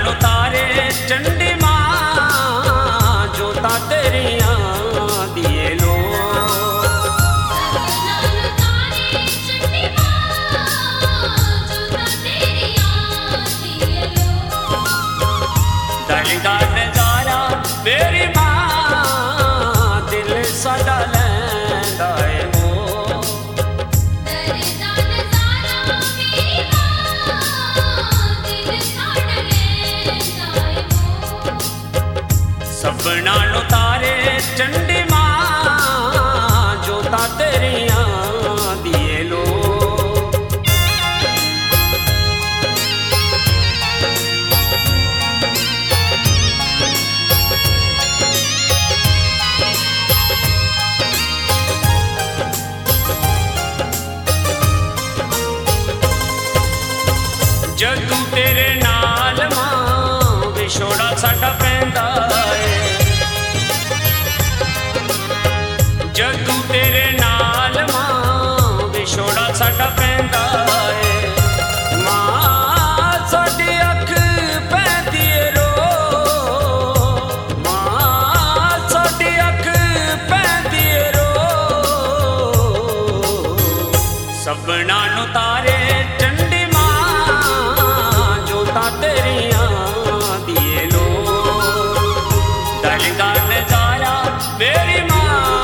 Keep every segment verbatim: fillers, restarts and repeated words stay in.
नु तारे चंडी मां जोता तेरिया दिए लो। दरदा नजारा मेरी मां दिल साडा लैंदा है वो। दरदा नजारा मेरी मां दिल साडा लैंदा है वो। सबना नु तारे चंडी मां जोता तेरिया दिए लो। जदू तेरे नाल मां विछोड़ा साडा पैंदा है। जदू तेरे नाल मां विछोड़ा साडा पैंदा है। मां साडी अख पैंदी है रो। मां साडी अख पैंदी है रो। सबना नु तारे चंडी तेरिया दिए लो। दरदा नजारा मेरी मां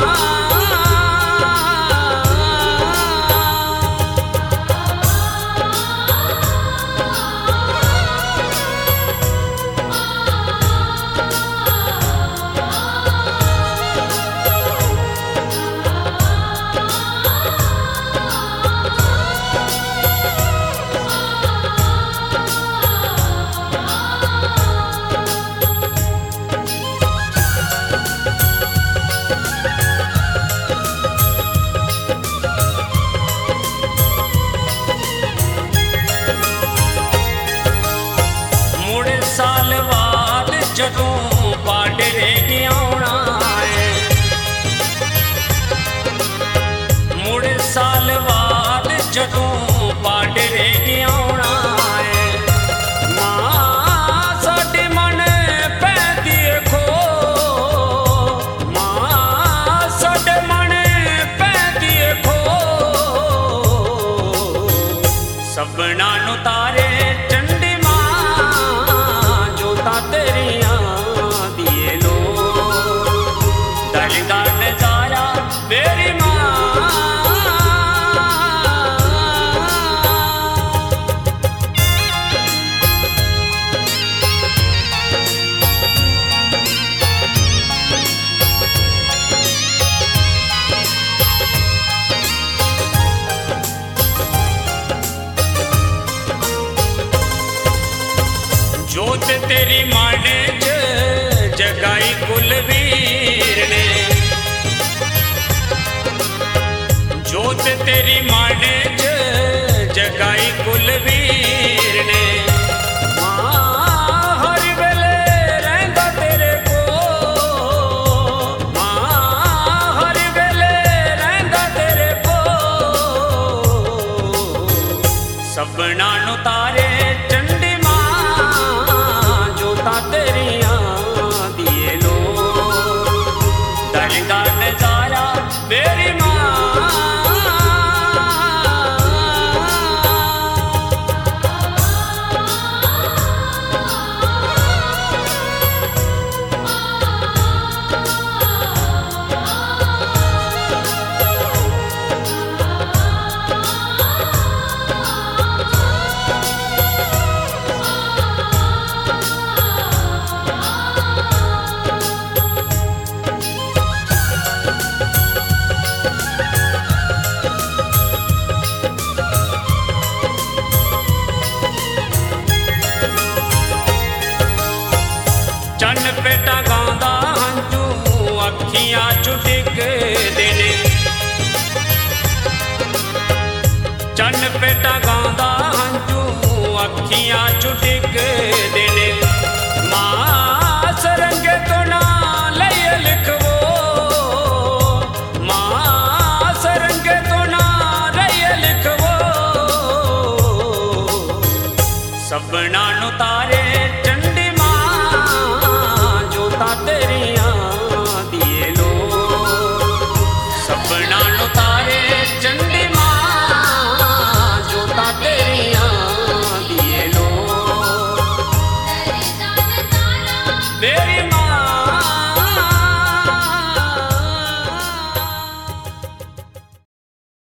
साल बाद जदों बाडरे की आउणा है। मुड़ साल बाद जदों बाडरे की आउणा है। मां साडी मन पैंदी है खो। मां साडे मन पैंदी है खो। सबना नु तारे चंडी तेरिया दिए लो। दरदा नजारा मेरी मां जोत तेरी माने च जगाई कुलवीर ने। जोत तेरी माने च जगाई कुलवीर ने। मां हर वेले रहिंदा तेरे को। मां हर वेले रहिंदा तेरे को। सबना नु तारे चंडी तेरिया दिए लो। दरदा नजारा मेरी मां चन पेटा गांदा हंजू अखियां चु डिगदे ने। चन पेटा गांदा हंजू अखियां चु डिगदे ने। मां सरंगे तो ना लइए लिखवो। मां सरंगे तो ना लइए लिखवो। सबना नु तारे